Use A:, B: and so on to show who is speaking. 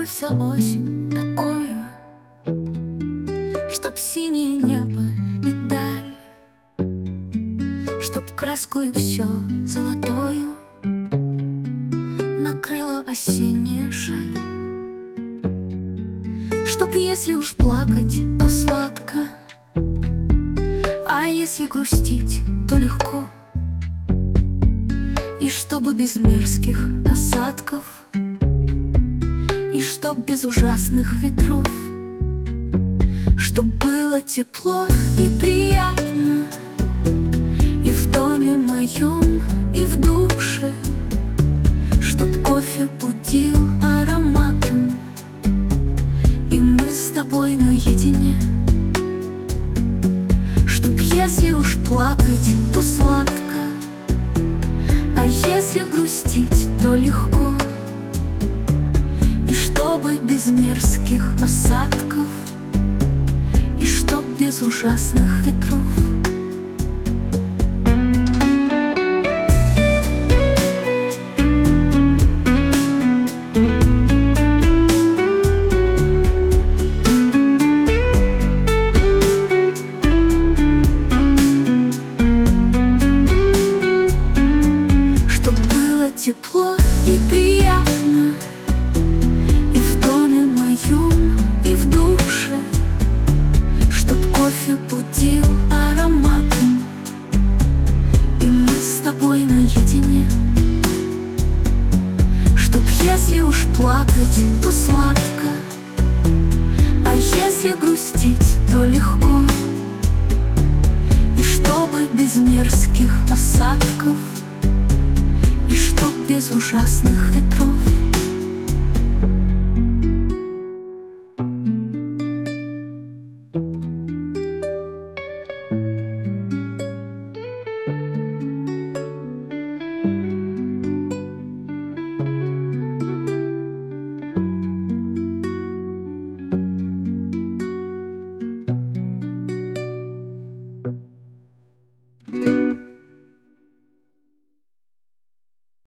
A: вся осень такое, чтоб синее небо и даль, чтоб краску и все золотою накрыла осенняя шаль. Чтоб если уж плакать, то сладко, а если грустить, то легко. И чтобы без мерзких осадков, и чтоб без ужасных ветров, чтоб было тепло и приятно и в доме моем, и в душе, чтоб кофе будил ароматом, и мы с тобой наедине. Чтоб если уж плакать, то сладко, а если грустить, то легко. И чтобы без мерзких осадков, и чтоб без ужасных ветров. Тепло и приятно и в доме моем, и в душе, чтоб кофе будил ароматом, и мы с тобой наедине. Чтоб если уж плакать, то сладко, а если грустить, то легко. И чтобы без мерзких осадков, и чтоб без ужасных ветров.